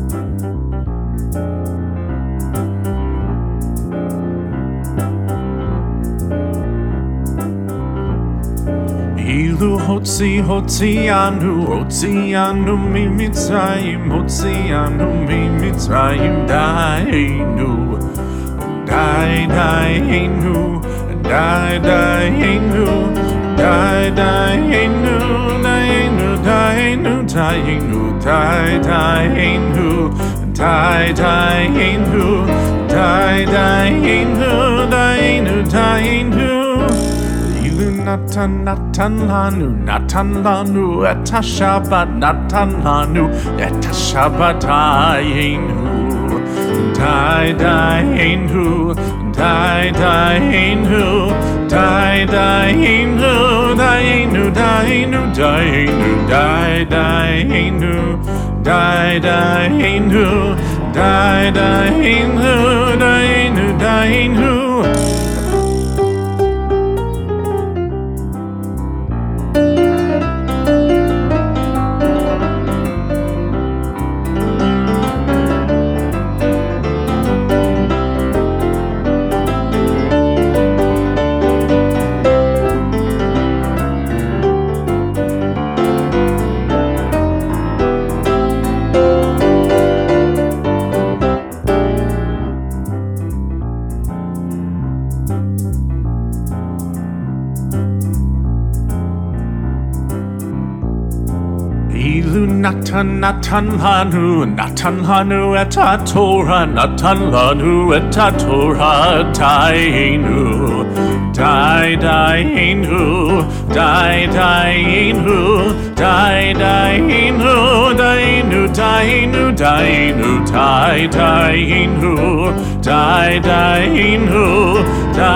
Ilu hotzi anu mi mitzrayim dainu dainu dainu Natan lanu eta Shabbat Natan lanu eta Shabbat dainu dainu dainu dainu dainu dainu dainu dainu dainu dainu dainu Ilu Natan lanu eta Torah Natan lanu eta Torah dainu dainu dainu dainu dainu dainu dainu dainu dainu dainu